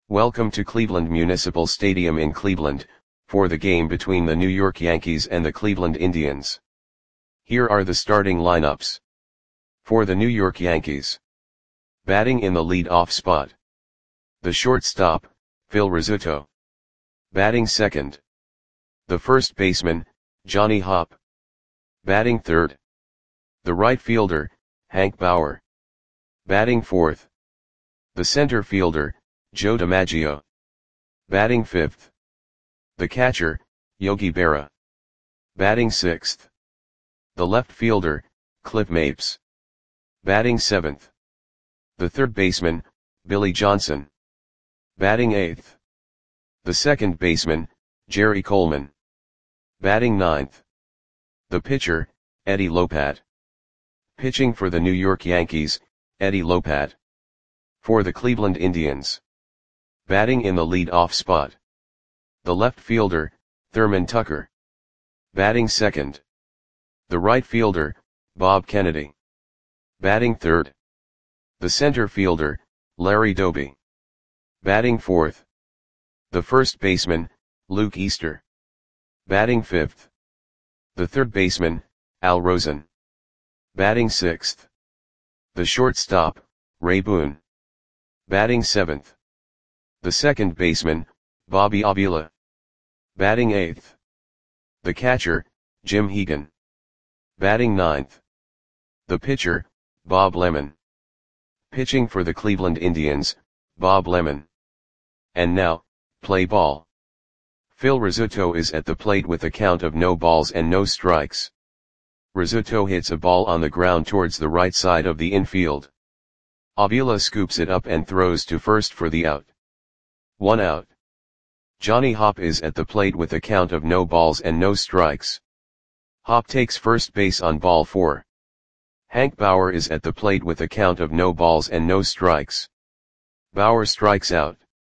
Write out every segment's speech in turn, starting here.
Welcome to Cleveland Municipal Stadium in Cleveland, for the game between the New York Yankees and the Cleveland Indians. Here are the starting lineups. For the New York Yankees. Batting in the lead-off spot. The shortstop, Phil Rizzuto. Batting second. The first baseman, Johnny Hopp. Batting third. The right fielder, Hank Bauer. Batting fourth. The center fielder, Joe DiMaggio. Batting fifth. The catcher, Yogi Berra. Batting sixth. The left fielder, Cliff Mapes. Batting seventh. The third baseman, Billy Johnson. Batting eighth. The second baseman, Jerry Coleman. Batting ninth. The pitcher, Eddie Lopat. Pitching for the New York Yankees, Eddie Lopat. For the Cleveland Indians. Batting in the lead-off spot. The left fielder, Thurman Tucker. Batting second. The right fielder, Bob Kennedy. Batting third. The center fielder, Larry Doby. Batting fourth. The first baseman, Luke Easter. Batting fifth. The third baseman, Al Rosen. Batting sixth. The shortstop, Ray Boone. Batting seventh. The second baseman, Bobby Avila. Batting eighth. The catcher, Jim Hegan. Batting ninth. The pitcher, Bob Lemon. Pitching for the Cleveland Indians, Bob Lemon. And now, play ball. Phil Rizzuto is at the plate with a count of no balls and no strikes. Rizzuto hits a ball on the ground towards the right side of the infield. Avila scoops it up and throws to first for the out. 1 out. Johnny Hopp is at the plate with a count of no balls and no strikes. Hopp takes first base on ball 4. Hank Bauer is at the plate with a count of no balls and no strikes. Bauer strikes out.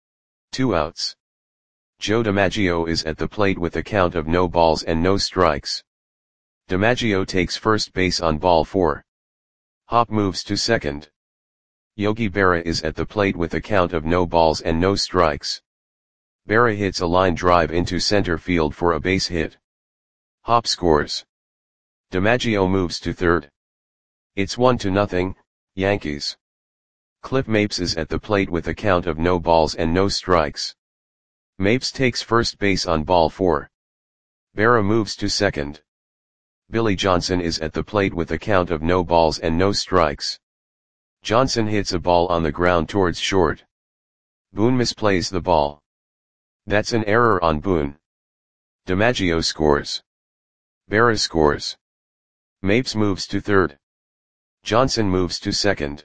2 outs. Joe DiMaggio is at the plate with a count of no balls and no strikes. DiMaggio takes first base on ball 4. Hopp moves to second. Yogi Berra is at the plate with a count of no balls and no strikes. Berra hits a line drive into center field for a base hit. Hopp scores. DiMaggio moves to third. It's 1-0, Yankees. Cliff Mapes is at the plate with a count of no balls and no strikes. Mapes takes first base on ball 4. Berra moves to second. Billy Johnson is at the plate with a count of no balls and no strikes. Johnson hits a ball on the ground towards short. Boone misplays the ball. That's an error on Boone. DiMaggio scores. Berra scores. Mapes moves to third. Johnson moves to second.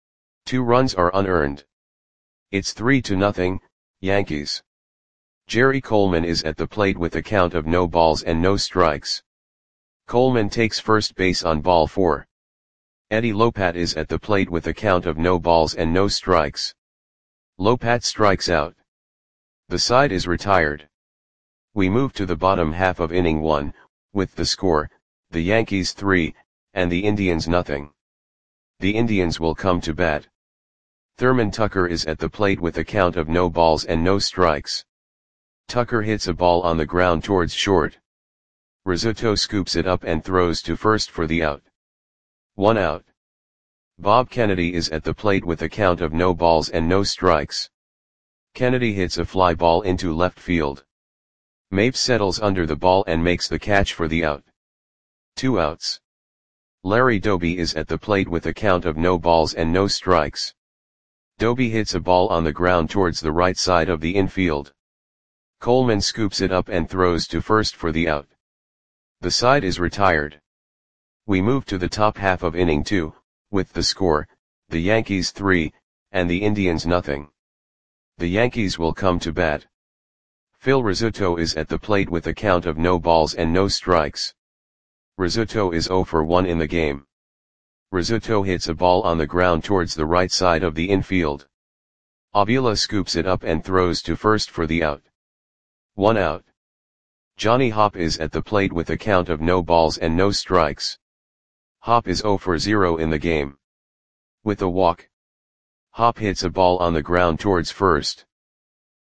2 runs are unearned. It's 3-0, Yankees. Jerry Coleman is at the plate with a count of no balls and no strikes. Coleman takes first base on ball 4. Eddie Lopat is at the plate with a count of no balls and no strikes. Lopat strikes out. The side is retired. We move to the bottom half of inning 1, with the score, the Yankees 3, and the Indians nothing. The Indians will come to bat. Thurman Tucker is at the plate with a count of no balls and no strikes. Tucker hits a ball on the ground towards short. Rizzuto scoops it up and throws to first for the out. 1 out. Bob Kennedy is at the plate with a count of no balls and no strikes. Kennedy hits a fly ball into left field. Mapes settles under the ball and makes the catch for the out. 2 outs. Larry Doby is at the plate with a count of no balls and no strikes. Doby hits a ball on the ground towards the right side of the infield. Coleman scoops it up and throws to first for the out. The side is retired. We move to the top half of inning 2, with the score, the Yankees 3, and the Indians nothing. The Yankees will come to bat. Phil Rizzuto is at the plate with a count of no balls and no strikes. Rizzuto is 0 for 1 in the game. Rizzuto hits a ball on the ground towards the right side of the infield. Avila scoops it up and throws to first for the out. 1 out. Johnny Hopp is at the plate with a count of no balls and no strikes. Hopp is 0 for 0 in the game. With a walk, Hopp hits a ball on the ground towards first.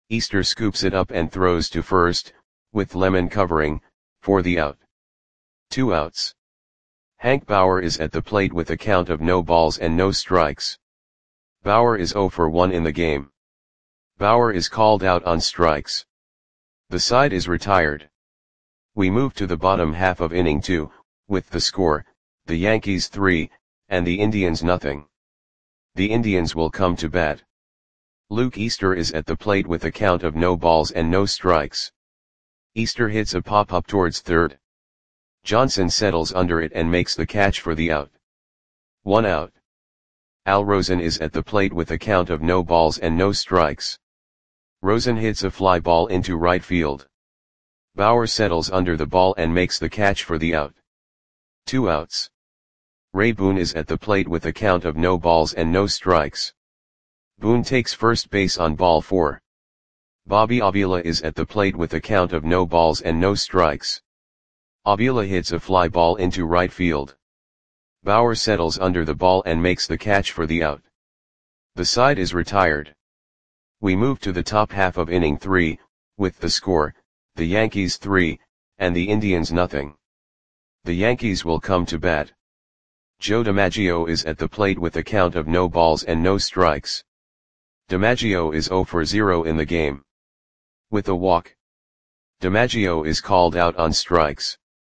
Easter scoops it up and throws to first, with Lemon covering, for the out. 2 outs. Hank Bauer is at the plate with a count of no balls and no strikes. Bauer is 0 for 1 in the game. Bauer is called out on strikes. The side is retired. We move to the bottom half of inning 2, with the score, the Yankees 3, and the Indians nothing. The Indians will come to bat. Luke Easter is at the plate with a count of no balls and no strikes. Easter hits a pop-up towards third. Johnson settles under it and makes the catch for the out. 1 out. Al Rosen is at the plate with a count of no balls and no strikes. Rosen hits a fly ball into right field. Bauer settles under the ball and makes the catch for the out. 2 outs. Ray Boone is at the plate with a count of no balls and no strikes. Boone takes first base on ball 4. Bobby Avila is at the plate with a count of no balls and no strikes. Avila hits a fly ball into right field. Bauer settles under the ball and makes the catch for the out. The side is retired. We move to the top half of inning 3, with the score, the Yankees 3, and the Indians nothing. The Yankees will come to bat. Joe DiMaggio is at the plate with a count of no balls and no strikes. DiMaggio is 0 for 0 in the game. With a walk. DiMaggio is called out on strikes.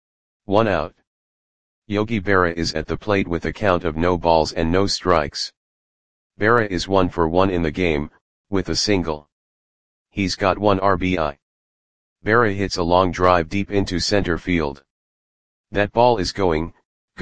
1 out. Yogi Berra is at the plate with a count of no balls and no strikes. Berra is 1 for 1 in the game, with a single. He's got 1 RBI. Berra hits a long drive deep into center field. That ball is going,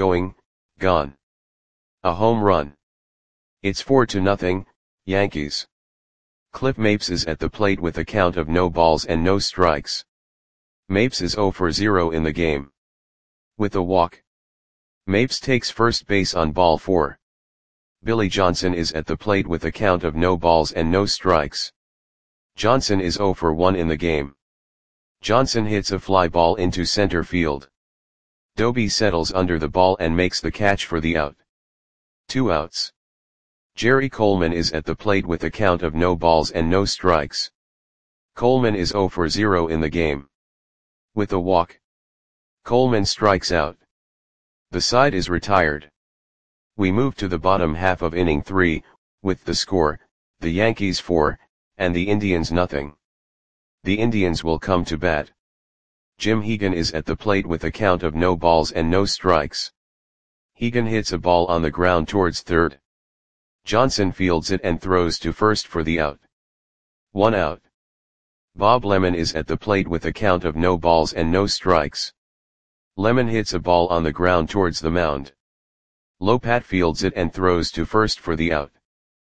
gone. A home run. It's 4-0, Yankees. Cliff Mapes is at the plate with a count of no balls and no strikes. Mapes is 0 for 0 in the game. With a walk. Mapes takes first base on ball 4. Billy Johnson is at the plate with a count of no balls and no strikes. Johnson is 0 for 1 in the game. Johnson hits a fly ball into center field. Doby settles under the ball and makes the catch for the out. 2 outs. Jerry Coleman is at the plate with a count of no balls and no strikes. Coleman is 0 for 0 in the game. With a walk. Coleman strikes out. The side is retired. We move to the bottom half of inning 3, with the score, the Yankees 4, and the Indians nothing. The Indians will come to bat. Jim Hegan is at the plate with a count of no balls and no strikes. Hegan hits a ball on the ground towards third. Johnson fields it and throws to first for the out. 1 out. Bob Lemon is at the plate with a count of no balls and no strikes. Lemon hits a ball on the ground towards the mound. Lopat fields it and throws to first for the out.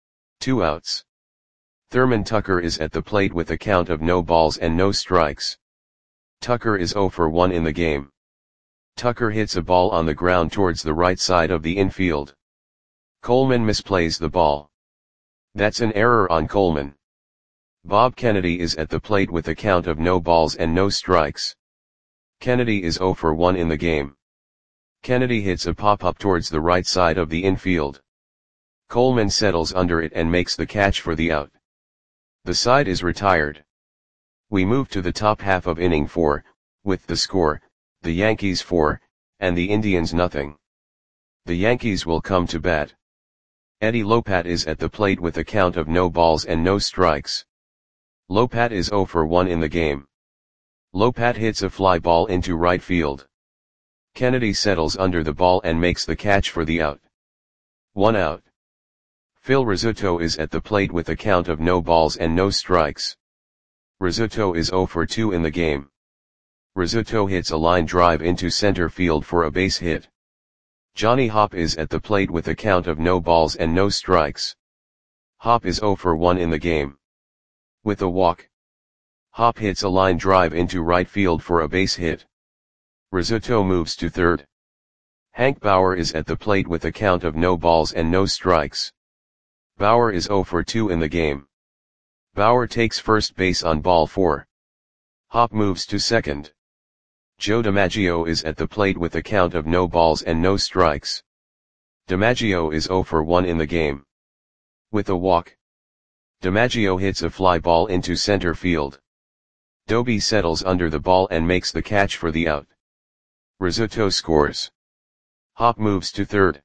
2 outs. Thurman Tucker is at the plate with a count of no balls and no strikes. Tucker is 0 for 1 in the game. Tucker hits a ball on the ground towards the right side of the infield. Coleman misplays the ball. That's an error on Coleman. Bob Kennedy is at the plate with a count of no balls and no strikes. Kennedy is 0 for 1 in the game. Kennedy hits a pop-up towards the right side of the infield. Coleman settles under it and makes the catch for the out. The side is retired. We move to the top half of inning 4, with the score, the Yankees 4, and the Indians nothing. The Yankees will come to bat. Eddie Lopat is at the plate with a count of no balls and no strikes. Lopat is 0 for 1 in the game. Lopat hits a fly ball into right field. Kennedy settles under the ball and makes the catch for the out. 1 out. Phil Rizzuto is at the plate with a count of no balls and no strikes. Rizzuto is 0 for 2 in the game. Rizzuto hits a line drive into center field for a base hit. Johnny Hopp is at the plate with a count of no balls and no strikes. Hopp is 0 for 1 in the game. With a walk. Hopp hits a line drive into right field for a base hit. Rizzuto moves to third. Hank Bauer is at the plate with a count of no balls and no strikes. Bauer is 0 for 2 in the game. Bauer takes first base on ball 4. Hopp moves to second. Joe DiMaggio is at the plate with a count of no balls and no strikes. DiMaggio is 0 for 1 in the game. With a walk. DiMaggio hits a fly ball into center field. Doby settles under the ball and makes the catch for the out. Rizzuto scores. Hop moves to third.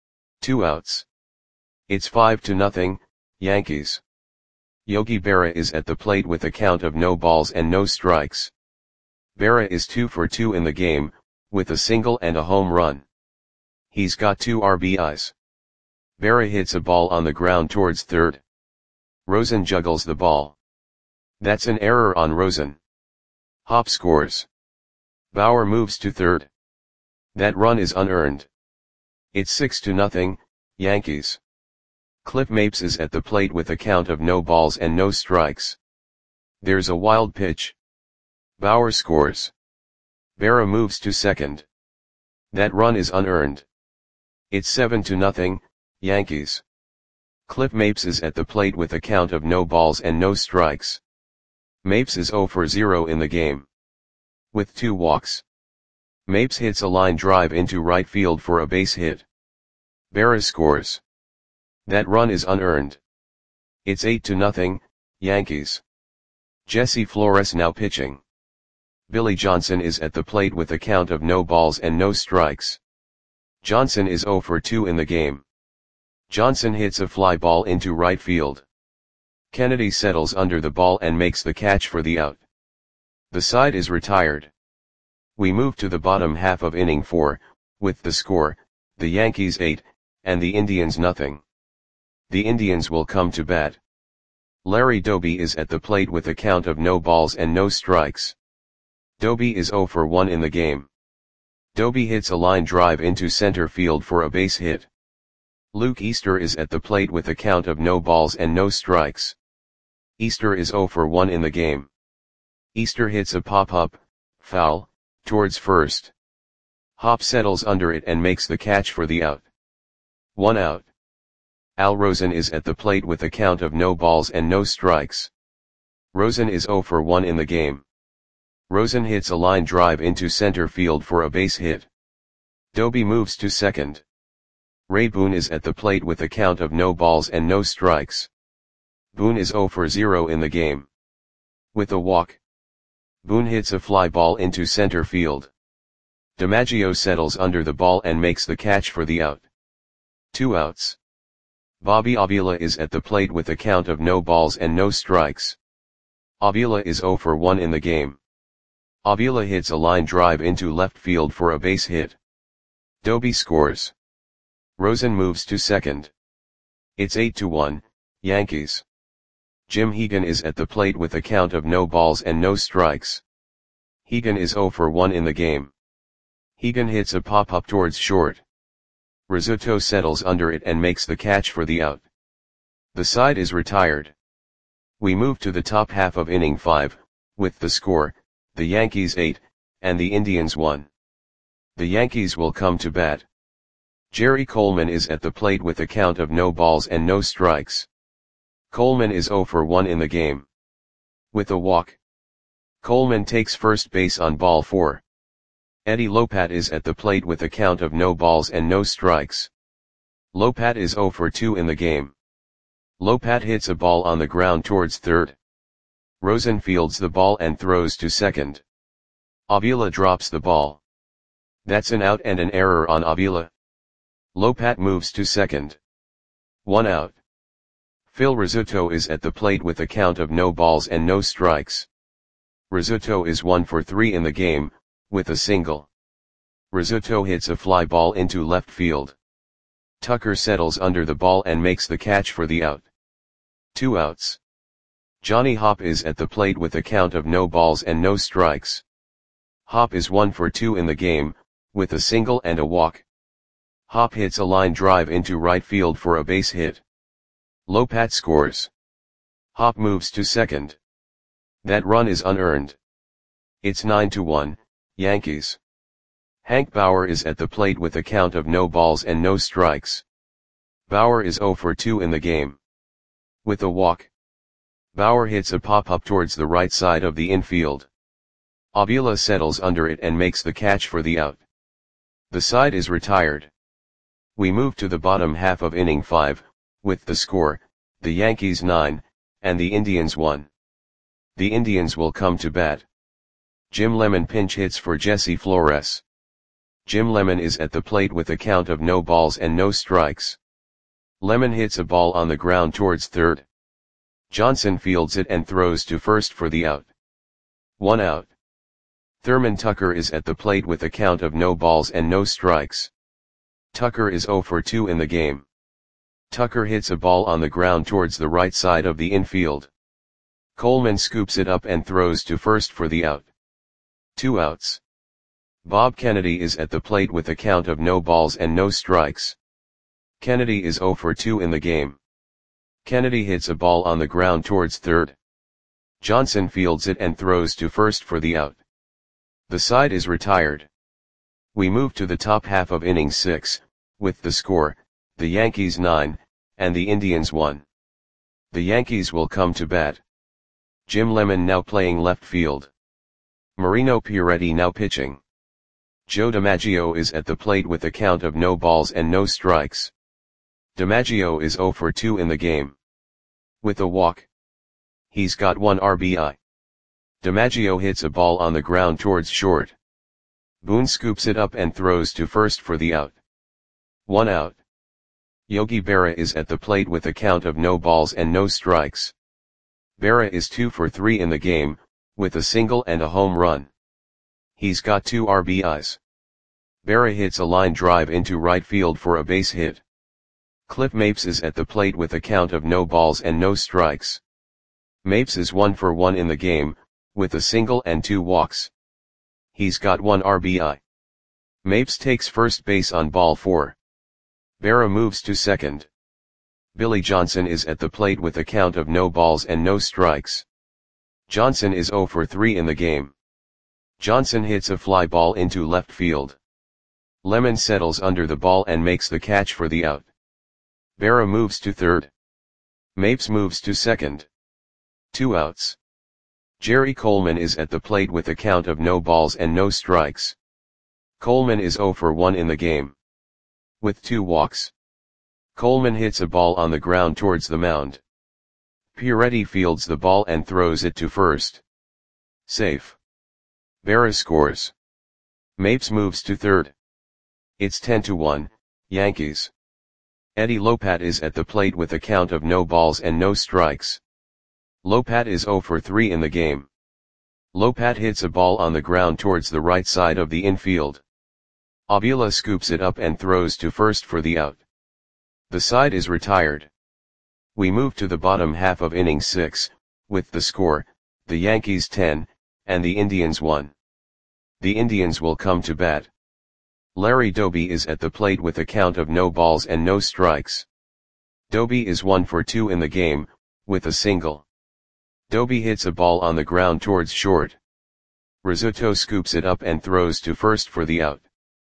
2 outs. It's 5-0, Yankees. Yogi Berra is at the plate with a count of no balls and no strikes. Berra is 2 for 2 in the game, with a single and a home run. He's got 2 RBIs. Berra hits a ball on the ground towards third. Rosen juggles the ball. That's an error on Rosen. Hop scores. Bauer moves to third. That run is unearned. It's 6-0, Yankees. Cliff Mapes is at the plate with a count of no balls and no strikes. There's a wild pitch. Bauer scores. Berra moves to second. That run is unearned. It's 7-0, Yankees. Cliff Mapes is at the plate with a count of no balls and no strikes. Mapes is 0 for 0 in the game. With 2 walks. Mapes hits a line drive into right field for a base hit. Berra scores. That run is unearned. It's 8-0, Yankees. Jesse Flores now pitching. Billy Johnson is at the plate with a count of no balls and no strikes. Johnson is 0 for 2 in the game. Johnson hits a fly ball into right field. Kennedy settles under the ball and makes the catch for the out. The side is retired. We move to the bottom half of inning 4, with the score, the Yankees 8, and the Indians nothing. The Indians will come to bat. Larry Doby is at the plate with a count of no balls and no strikes. Doby is 0 for 1 in the game. Doby hits a line drive into center field for a base hit. Luke Easter is at the plate with a count of no balls and no strikes. Easter is 0 for 1 in the game. Easter hits a pop-up, foul, towards first. Hop settles under it and makes the catch for the out. 1 out. Al Rosen is at the plate with a count of no balls and no strikes. Rosen is 0 for 1 in the game. Rosen hits a line drive into center field for a base hit. Doby moves to second. Ray Boone is at the plate with a count of no balls and no strikes. Boone is 0 for 0 in the game. With a walk. Boone hits a fly ball into center field. DiMaggio settles under the ball and makes the catch for the out. 2 outs. Bobby Avila is at the plate with a count of no balls and no strikes. Avila is 0 for 1 in the game. Avila hits a line drive into left field for a base hit. Doby scores. Rosen moves to second. It's 8-1, Yankees. Jim Hegan is at the plate with a count of no balls and no strikes. Hegan is 0 for 1 in the game. Hegan hits a pop-up towards short. Rizzuto settles under it and makes the catch for the out. The side is retired. We move to the top half of inning 5, with the score, the Yankees 8, and the Indians 1. The Yankees will come to bat. Jerry Coleman is at the plate with a count of no balls and no strikes. Coleman is 0 for 1 in the game. With a walk. Coleman takes first base on ball 4. Eddie Lopat is at the plate with a count of no balls and no strikes. Lopat is 0 for 2 in the game. Lopat hits a ball on the ground towards third. Rosen fields the ball and throws to second. Avila drops the ball. That's an out and an error on Avila. Lopat moves to second. 1 out. Phil Rizzuto is at the plate with a count of no balls and no strikes. Rizzuto is 1 for 3 in the game, with a single. Rizzuto hits a fly ball into left field. Tucker settles under the ball and makes the catch for the out. 2 outs. Johnny Hop is at the plate with a count of no balls and no strikes. Hop is 1 for 2 in the game, with a single and a walk. Hop hits a line drive into right field for a base hit. Lopat scores. Hop moves to second. That run is unearned. It's 9-1, Yankees. Hank Bauer is at the plate with a count of no balls and no strikes. Bauer is 0 for 2 in the game. With a walk. Bauer hits a pop-up towards the right side of the infield. Avila settles under it and makes the catch for the out. The side is retired. We move to the bottom half of inning 5, with the score, the Yankees 9, and the Indians 1. The Indians will come to bat. Jim Lemon pinch hits for Jesse Flores. Jim Lemon is at the plate with a count of no balls and no strikes. Lemon hits a ball on the ground towards third. Johnson fields it and throws to first for the out. 1 out. Thurman Tucker is at the plate with a count of no balls and no strikes. Tucker is 0 for 2 in the game. Tucker hits a ball on the ground towards the right side of the infield. Coleman scoops it up and throws to first for the out. 2 outs. Bob Kennedy is at the plate with a count of no balls and no strikes. Kennedy is 0 for 2 in the game. Kennedy hits a ball on the ground towards third. Johnson fields it and throws to first for the out. The side is retired. We move to the top half of inning 6, with the score, the Yankees 9, and the Indians 1. The Yankees will come to bat. Jim Lemon now playing left field. Marino Pieretti now pitching. Joe DiMaggio is at the plate with a count of no balls and no strikes. DiMaggio is 0 for 2 in the game. With a walk. He's got 1 RBI. DiMaggio hits a ball on the ground towards short. Boone scoops it up and throws to first for the out. 1 out. Yogi Berra is at the plate with a count of no balls and no strikes. Berra is 2 for 3 in the game, with a single and a home run. He's got 2 RBIs. Berra hits a line drive into right field for a base hit. Cliff Mapes is at the plate with a count of no balls and no strikes. Mapes is 1 for 1 in the game, with a single and 2 walks. He's got 1 RBI. Mapes takes first base on ball 4. Berra moves to second. Billy Johnson is at the plate with a count of no balls and no strikes. Johnson is 0 for 3 in the game. Johnson hits a fly ball into left field. Lemon settles under the ball and makes the catch for the out. Berra moves to third. Mapes moves to second. 2 outs. Jerry Coleman is at the plate with a count of no balls and no strikes. Coleman is 0 for 1 in the game. With 2 walks. Coleman hits a ball on the ground towards the mound. Pieretti fields the ball and throws it to first. Safe. Berra scores. Mapes moves to third. It's 10-1, Yankees. Eddie Lopat is at the plate with a count of no balls and no strikes. Lopat is 0 for 3 in the game. Lopat hits a ball on the ground towards the right side of the infield. Avila scoops it up and throws to first for the out. The side is retired. We move to the bottom half of inning 6, with the score, the Yankees 10, and the Indians 1. The Indians will come to bat. Larry Doby is at the plate with a count of no balls and no strikes. Doby is 1 for 2 in the game, with a single. Doby hits a ball on the ground towards short. Rizzuto scoops it up and throws to first for the out.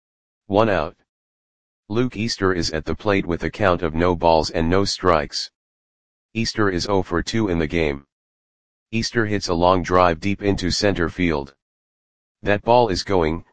1 out. Luke Easter is at the plate with a count of no balls and no strikes. Easter is 0 for 2 in the game. Easter hits a long drive deep into center field. That ball is gone.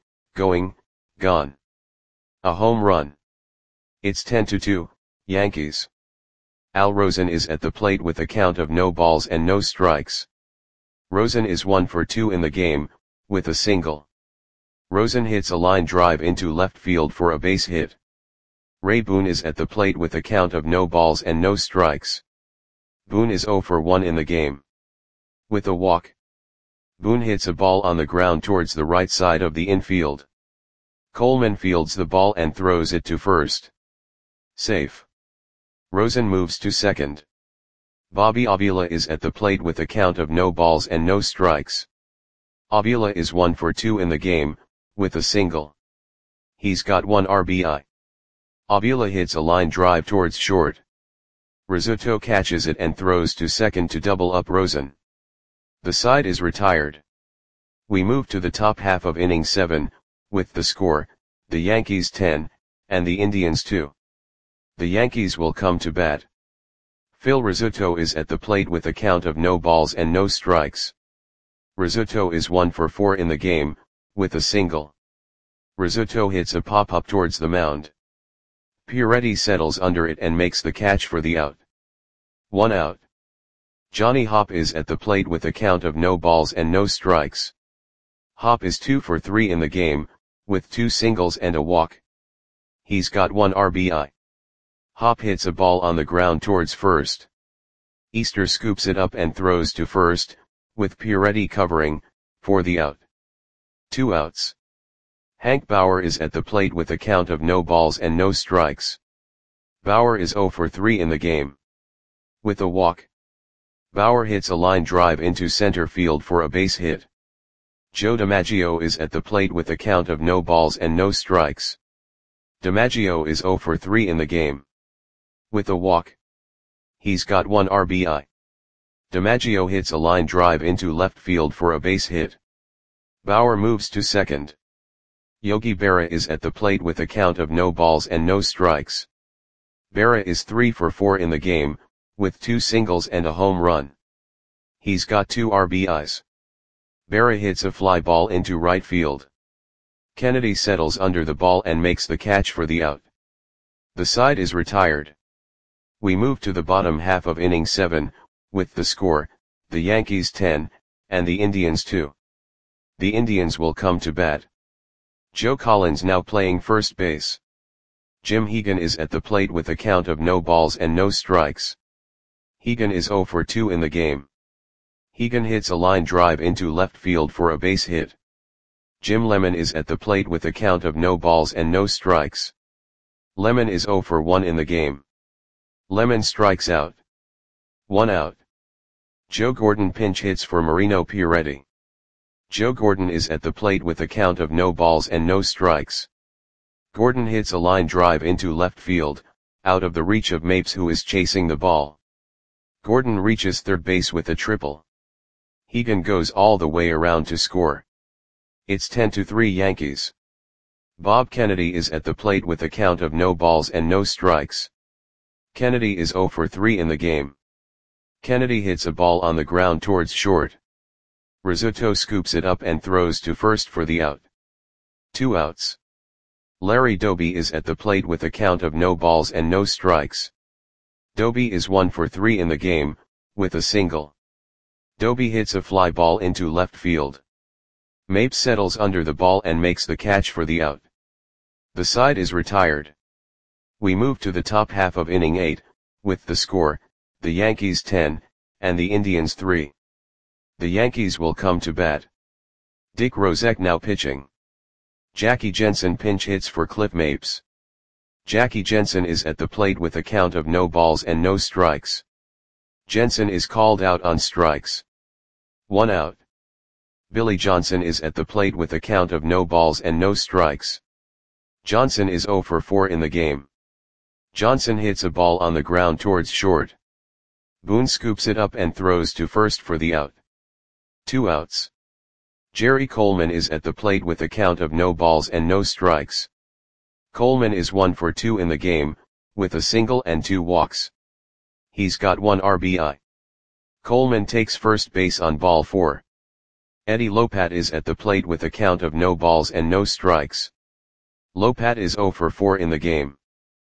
A home run. It's 10-2, Yankees. Al Rosen is at the plate with a count of no balls and no strikes. Rosen is 1 for 2 in the game, with a single. Rosen hits a line drive into left field for a base hit. Ray Boone is at the plate with a count of no balls and no strikes. Boone is 0 for 1 in the game. With a walk. Boone hits a ball on the ground towards the right side of the infield. Coleman fields the ball and throws it to first. Safe. Rosen moves to second. Bobby Avila is at the plate with a count of no balls and no strikes. Avila is 1 for 2 in the game, with a single. He's got 1 RBI. Avila hits a line drive towards short. Rizzuto catches it and throws to second to double up Rosen. The side is retired. We move to the top half of inning 7, with the score, the Yankees 10, and the Indians 2. The Yankees will come to bat. Phil Rizzuto is at the plate with a count of no balls and no strikes. Rizzuto is 1 for 4 in the game, with a single. Rizzuto hits a pop-up towards the mound. Pieretti settles under it and makes the catch for the out. 1 out. Johnny Hopp is at the plate with a count of no balls and no strikes. Hopp is 2 for 3 in the game, with 2 singles and a walk. He's got 1 RBI. Hopp hits a ball on the ground towards first. Easter scoops it up and throws to first, with Pieretti covering, for the out. 2 outs. Hank Bauer is at the plate with a count of no balls and no strikes. Bauer is 0 for 3 in the game. With a walk. Bauer hits a line drive into center field for a base hit. Joe DiMaggio is at the plate with a count of no balls and no strikes. DiMaggio is 0 for 3 in the game. With a walk. He's got 1 RBI. DiMaggio hits a line drive into left field for a base hit. Bauer moves to second. Yogi Berra is at the plate with a count of no balls and no strikes. Berra is 3 for 4 in the game, with 2 singles and a home run. He's got 2 RBIs. Berra hits a fly ball into right field. Kennedy settles under the ball and makes the catch for the out. The side is retired. We move to the bottom half of inning 7, with the score, the Yankees 10, and the Indians 2. The Indians will come to bat. Joe Collins now playing first base. Jim Hegan is at the plate with a count of no balls and no strikes. Hegan is 0 for 2 in the game. Hegan hits a line drive into left field for a base hit. Jim Lemon is at the plate with a count of no balls and no strikes. Lemon is 0 for 1 in the game. Lemon strikes out. 1 out. Joe Gordon pinch hits for Marino Pieretti. Joe Gordon is at the plate with a count of no balls and no strikes. Gordon hits a line drive into left field, out of the reach of Mapes, who is chasing the ball. Gordon reaches third base with a triple. Hegan goes all the way around to score. It's 10-3 Yankees. Bob Kennedy is at the plate with a count of no balls and no strikes. Kennedy is 0 for 3 in the game. Kennedy hits a ball on the ground towards short. Rizzuto scoops it up and throws to first for the out. 2 outs. Larry Doby is at the plate with a count of no balls and no strikes. Doby is 1 for 3 in the game, with a single. Doby hits a fly ball into left field. Mapes settles under the ball and makes the catch for the out. The side is retired. We move to the top half of inning 8, with the score, the Yankees 10, and the Indians 3. The Yankees will come to bat. Dick Rozek now pitching. Jackie Jensen pinch hits for Cliff Mapes. Jackie Jensen is at the plate with a count of no balls and no strikes. Jensen is called out on strikes. 1 out. Billy Johnson is at the plate with a count of no balls and no strikes. Johnson is 0 for 4 in the game. Johnson hits a ball on the ground towards short. Boone scoops it up and throws to first for the out. 2 outs. Jerry Coleman is at the plate with a count of no balls and no strikes. Coleman is 1 for 2 in the game, with a single and 2 walks. He's got 1 RBI. Coleman takes first base on ball 4. Eddie Lopat is at the plate with a count of no balls and no strikes. Lopat is 0 for 4 in the game.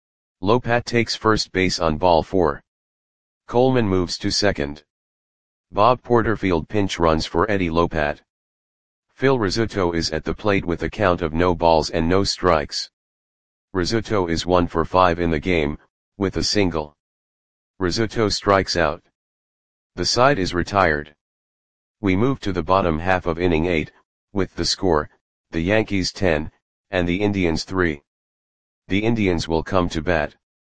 Lopat takes first base on ball 4. Coleman moves to second. Bob Porterfield pinch runs for Eddie Lopat. Phil Rizzuto is at the plate with a count of no balls and no strikes. Rizzuto is 1 for 5 in the game, with a single. Rizzuto strikes out. The side is retired. We move to the bottom half of inning 8, with the score, the Yankees 10, and the Indians 3. The Indians will come to bat.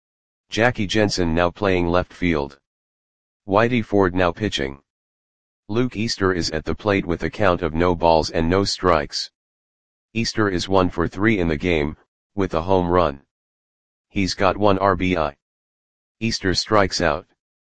Jackie Jensen now playing left field. Whitey Ford now pitching. Luke Easter is at the plate with a count of no balls and no strikes. Easter is 1 for 3 in the game, with a home run. He's got 1 RBI. Easter strikes out.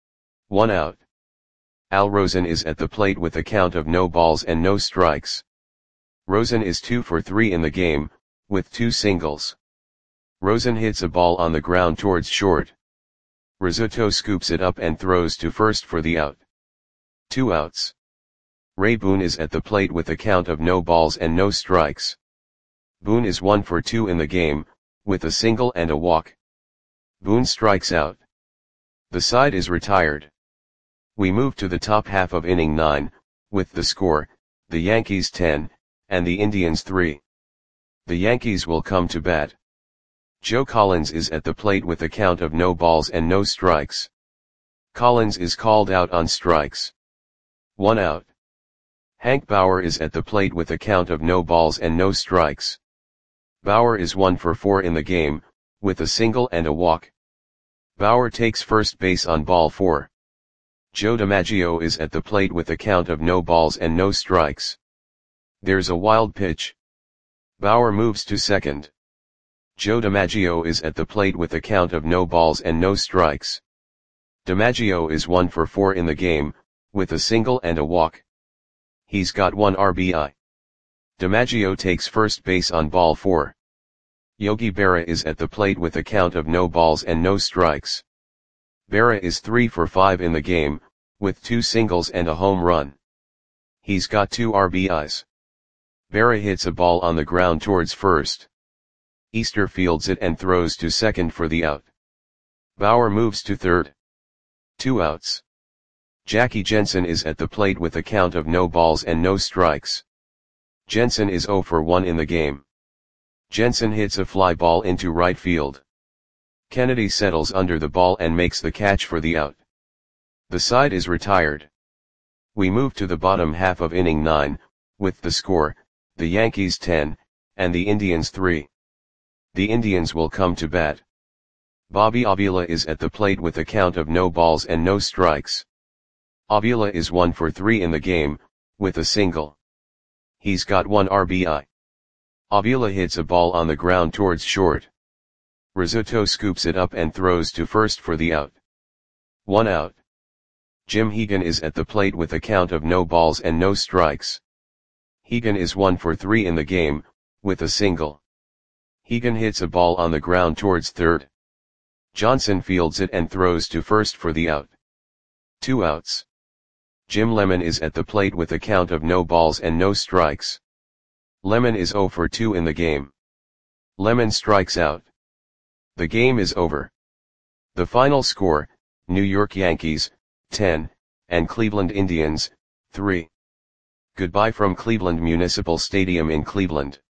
1 out. Al Rosen is at the plate with a count of no balls and no strikes. Rosen is 2 for 3 in the game, with 2 singles. Rosen hits a ball on the ground towards short. Rizzuto scoops it up and throws to first for the out. 2 outs. Ray Boone is at the plate with a count of no balls and no strikes. Boone is 1 for 2 in the game, with a single and a walk. Boone strikes out. The side is retired. We move to the top half of inning 9, with the score, the Yankees 10, and the Indians 3. The Yankees will come to bat. Joe Collins is at the plate with a count of no balls and no strikes. Collins is called out on strikes. 1 out. Hank Bauer is at the plate with a count of no balls and no strikes. Bauer is 1 for 4 in the game, with a single and a walk. Bauer takes first base on ball 4. Joe DiMaggio is at the plate with a count of no balls and no strikes. There's a wild pitch. Bauer moves to second. Joe DiMaggio is at the plate with a count of no balls and no strikes. DiMaggio is 1 for 4 in the game, with a single and a walk. He's got 1 RBI. DiMaggio takes first base on ball 4. Yogi Berra is at the plate with a count of no balls and no strikes. Berra is 3 for 5 in the game, with 2 singles and a home run. He's got 2 RBIs. Berra hits a ball on the ground towards first. Easter fields it and throws to second for the out. Bauer moves to third. 2 outs. Jackie Jensen is at the plate with a count of no balls and no strikes. Jensen is 0 for 1 in the game. Jensen hits a fly ball into right field. Kennedy settles under the ball and makes the catch for the out. The side is retired. We move to the bottom half of inning 9, with the score, the Yankees 10, and the Indians 3. The Indians will come to bat. Bobby Avila is at the plate with a count of no balls and no strikes. Avila is 1 for 3 in the game, with a single. He's got 1 RBI. Avila hits a ball on the ground towards short. Rizzuto scoops it up and throws to first for the out. 1 out. Jim Hegan is at the plate with a count of no balls and no strikes. Hegan is 1 for 3 in the game, with a single. Hegan hits a ball on the ground towards third. Johnson fields it and throws to first for the out. 2 outs. Jim Lemon is at the plate with a count of no balls and no strikes. Lemon is 0 for 2 in the game. Lemon strikes out. The game is over. The final score, New York Yankees, 10, and Cleveland Indians, 3. Goodbye from Cleveland Municipal Stadium in Cleveland.